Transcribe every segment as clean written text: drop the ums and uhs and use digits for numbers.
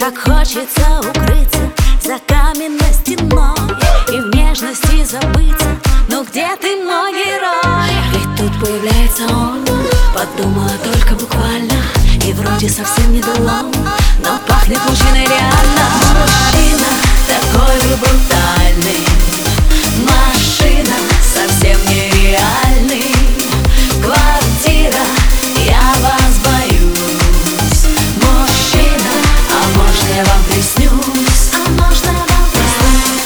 Так хочется укрыться за каменной стеной и в нежности забыться. Ну где ты, мой герой? И тут появляется он. Подумала только буквально, и вроде совсем не дурно, но пахнет мужчиной реально. Мужчина такой вы брутальный, машина совсем нереальный, квартира, я вас боюсь. Мужчина, а можно я вам приснюсь? А можно я вам приснюсь?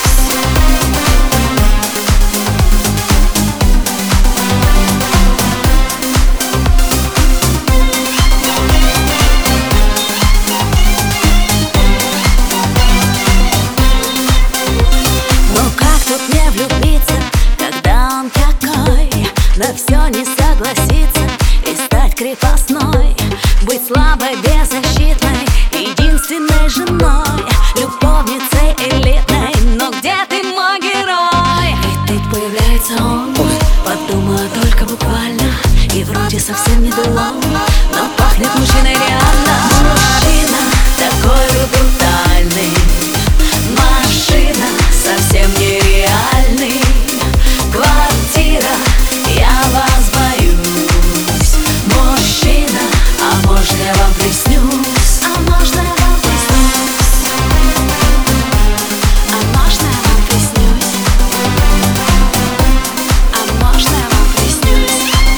Ну как тут не влюбиться, когда он такой? На все не согласиться и стать крепостной, быть слабой, беззащитной, единственной женой, любовницей элитной. Но где ты, мой герой? И тут появляется он. Подумала только буквально, и вроде совсем не дурно, но пахнет мужчиной реально. Мужчина такой вы брутальный, машина совсем нереальный, квартира, я вас боюсь. Мужчина, а можно я вам приснюсь? А можно я вам приснюсь? А можно я вам приснюсь? А можно я вам приснюсь?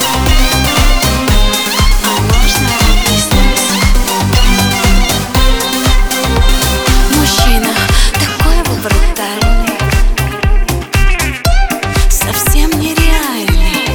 А можно я вам приснюсь? Мужчина такой вы брутальный, совсем нереальный,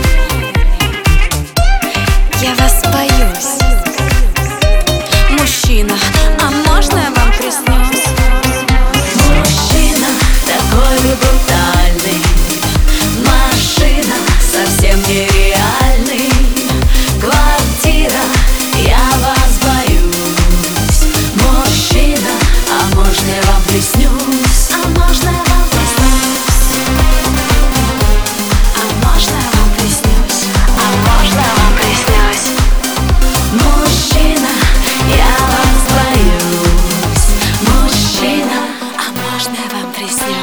я вас боюсь. Мужчина, а можно я вам приснюсь? Мужчина такой вы брутальный, машина совсем нереальный, квартира, я вас боюсь. Мужчина, а можно я вам приснюсь? А можно я вам приснюсь? А можно я вам приснюсь? А можно я вам приснюсь? Мужчина, я вас боюсь. Мужчина, а можно я вам приснюсь?